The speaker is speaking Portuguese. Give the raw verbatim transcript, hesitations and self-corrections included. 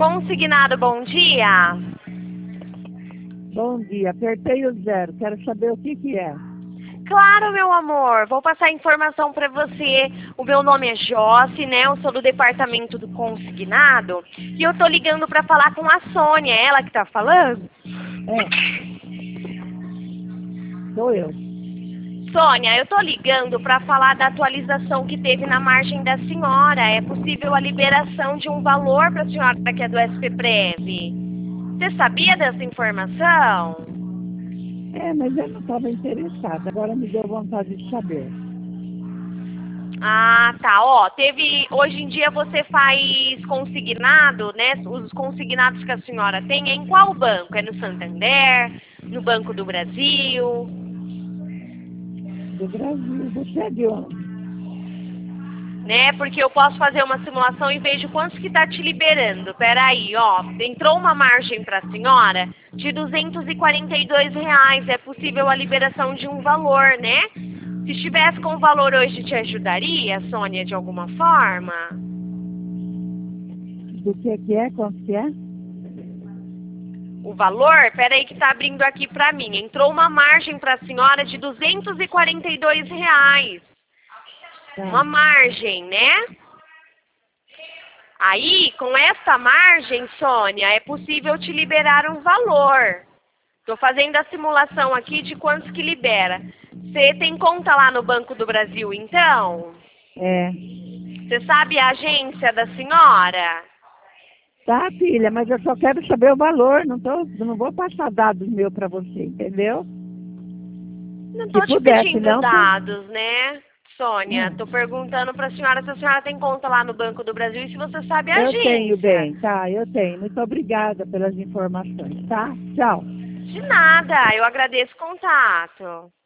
Consignado, bom dia. Bom dia, apertei o zero, quero saber o que que é. Claro, meu amor, vou passar a informação para você. O meu nome é Josi, né? Eu sou do departamento do consignado e eu tô ligando para falar com a Sônia, é ela que tá falando? É, sou eu. Sônia, eu tô ligando para falar da atualização que teve na margem da senhora. É possível a liberação de um valor para a senhora que é do S P Prev. Você sabia dessa informação? É, mas eu não estava interessada, agora me deu vontade de saber. Ah, tá. Ó, teve. Hoje em dia você faz consignado, né? Os consignados que a senhora tem é em qual banco? É no Santander? No Banco do Brasil? Do Brasil, você é de onde? Né? Porque eu posso fazer uma simulação e vejo quantos que tá te liberando. Peraí, ó. Entrou uma margem para a senhora de duzentos e quarenta e dois reais. É possível a liberação de um valor, né? Se estivesse com o valor hoje, te ajudaria, Sônia, de alguma forma? Do que que é, quanto que é? O valor, peraí que tá abrindo aqui pra mim. Entrou uma margem pra senhora de duzentos e quarenta e dois reais. Tá. Uma margem, né? Aí, com essa margem, Sônia, é possível te liberar um valor. Tô fazendo a simulação aqui de quantos que libera. Você tem conta lá no Banco do Brasil, então? É. Você sabe a agência da senhora? Tá, filha, mas eu só quero saber o valor, não, tô, não vou passar dados meus para você, entendeu? Não Se tô te puder, pedindo senão... dados, né, Sônia? Hum. Tô perguntando pra senhora se a senhora tem conta lá no Banco do Brasil e se você sabe a Eu tenho agência. bem, tá, eu tenho. Muito obrigada pelas informações, tá? Tchau. De nada, eu agradeço o contato.